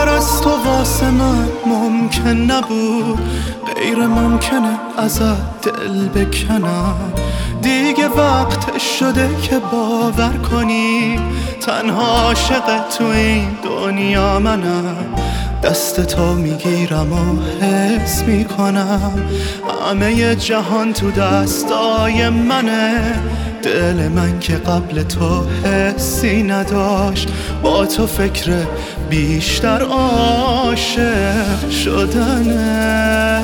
دیگر از تو واسه من ممکن نبود، غیر ممکنه ازت دل بکنم. دیگه وقت شده که باور کنی تنها عاشق تو این دنیا منم. دست تو میگیرم و حس میکنم همه جهان تو دستای منه. دل من که قبل تو حسی نداشت، با تو فکر بیشتر عاشق شدنه.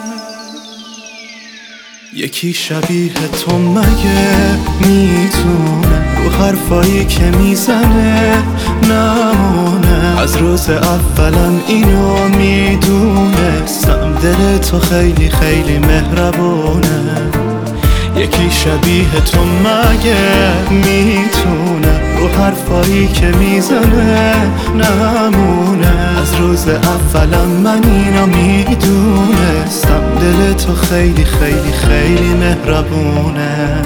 یکی شبیه تو مگه میتونه رو حرفایی که میزنه نمونه؟ از روز اولم اینو میدونستم، دل تو خیلی خیلی مهربونه. یکی شبیه تو مگه میتونه رو حرفایی که میزنه نمونه؟ از روز اولم من اینو میدونستم، دل تو خیلی خیلی خیلی مهربونه.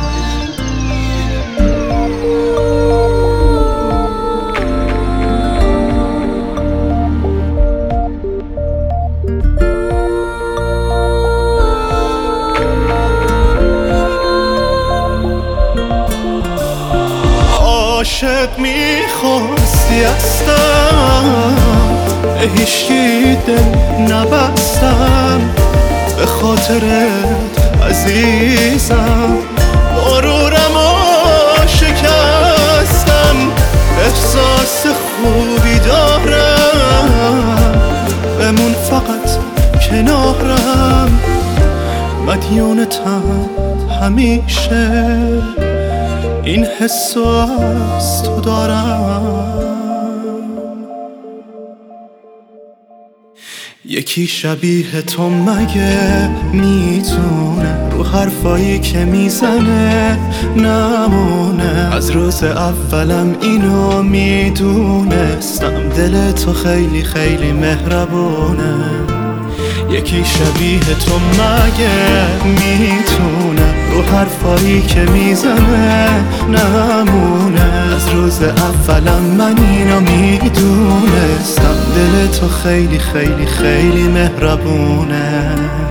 عاشق میخواستی هستم، به هیچکی دل نبستم، به خاطرت عزیزم غرورمو شکستم. احساس خوبی دارم، بمون فقط کنارم، مدیونتم همیشه، این حسو از تو دارم. یکی شبیه تو مگه میتونه رو حرفایی که میزنه نمونه؟ از روز اولم اینو میدونستم، دل تو خیلی خیلی مهربونه. یکی شبیه تو مگه میتونه رو حرفایی که میزنه نمونه؟ از روز اولم من اینو میدونستم، دل تو خیلی خیلی خیلی مهربونه.